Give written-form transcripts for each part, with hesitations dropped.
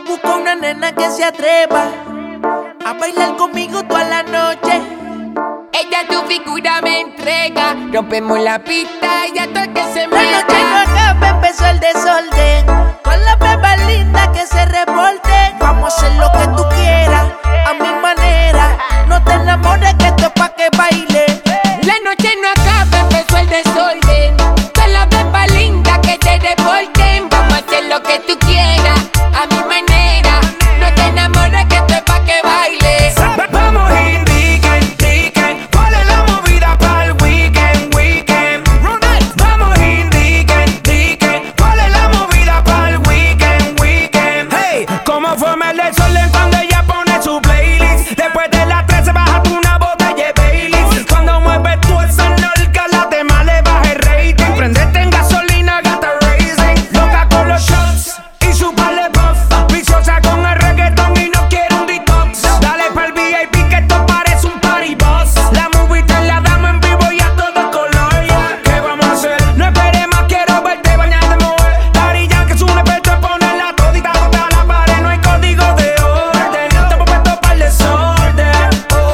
busco una nena que se atreva a bailar conmigo toda la noche. Ella tu figura me entrega. Rompemos la pista y ya todo el que se La noche no meta. acaba, empezó el desorden. Con las bebas lindas que se revolten. Vamos a hacer lo que tú quieras, a mi manera. No te enamores que esto es pa' que baile. La noche no acaba, empezó el desorden. Todas las bebas lindas que te revolten. Vamos a hacer lo que tú quieras, a mi manera. No te enamores que esto es pa' que baile. Vamos indiquen, indiquen, ¿cuál es la movida para el weekend, weekend? Vamos indiquen, indiquen, ¿cuál es la movida para el weekend, weekend? Hey, ¿cómo forma el desorden cuando ella pone su playlist? Después de las 13 baja una botella de Baileys. Cuando mueves tú esa nalga, la tema le baja el rating. Prendete en gasolina, gata racing. Loca con los shots y su par de puff. Viciosa con el reggaetón y no quiere un detox. Dale pa'l VIP que esto parece un party boss. La movie te la damos en vivo y a todo color. ¿Qué vamos a hacer? No esperes más, quiero verte bañada de mover. Daddy Yankee es un experto en ponerla todita contra la pared. No hay código de orden, estamos puestos para el desorden.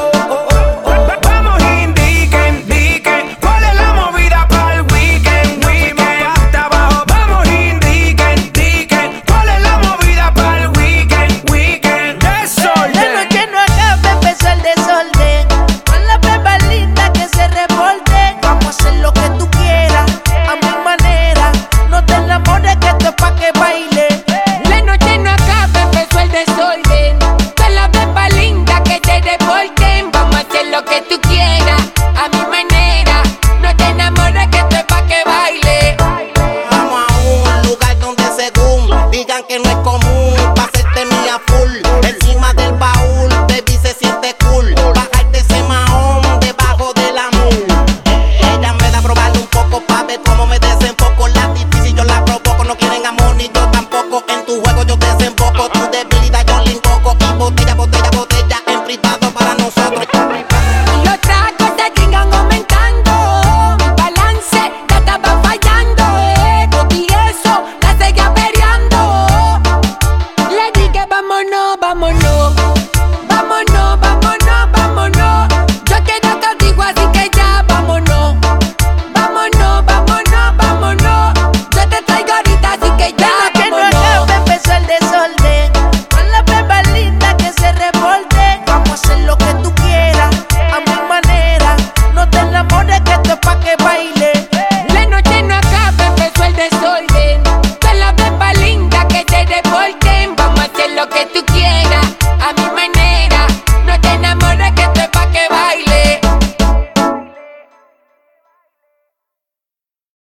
Vamos indiquen, indiquen, ¿cuál es la movida para el weekend, weekend? Hasta abajo. Vamos indiquen, indiquen, ¿cuál es la movida para el weekend, weekend? La Desorden. noche no acaba, empezó el desorden. Con las bebas lindas que se revolten. Vamos a hacer lo que tú quieras, a mi manera. No te enamores que esto es pa' que baile. La noche no acaba, empezó el desorden. Todas las bebas lindas que te revolten. Vamos a hacer lo que tú quieras, a mi manera. No te enamores que esto es pa' que baile. Vamos a un lugar donde según digan que no es común pa' hacerte mía full encima del baúl.